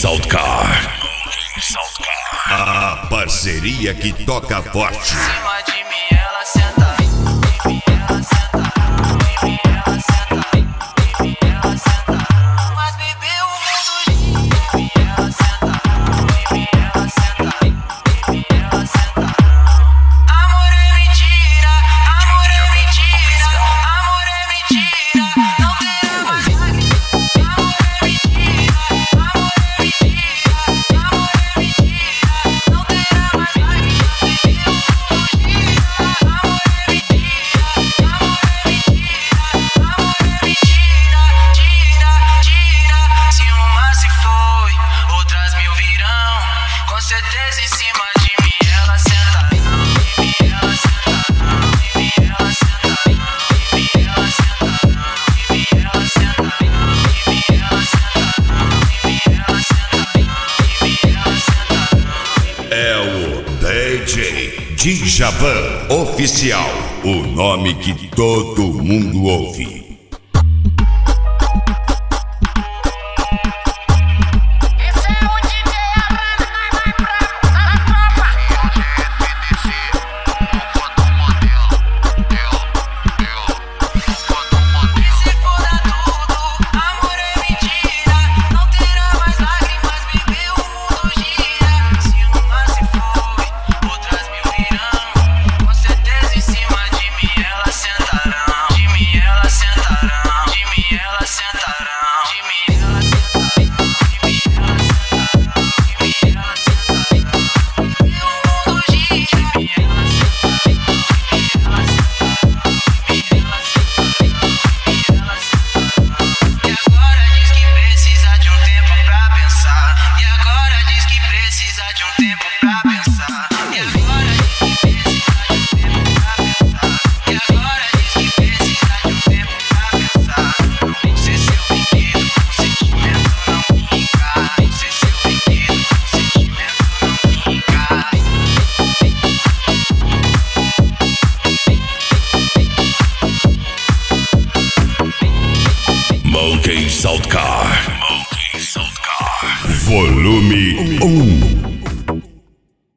Saltcar. A parceria que toca forte. Certeza em cima de mim ela senta, ela senta, ela senta, ela senta, ela senta, ela senta. É o DJ Djavan Oficial, o nome que todo mundo ouve. Saltcar. Volume 1.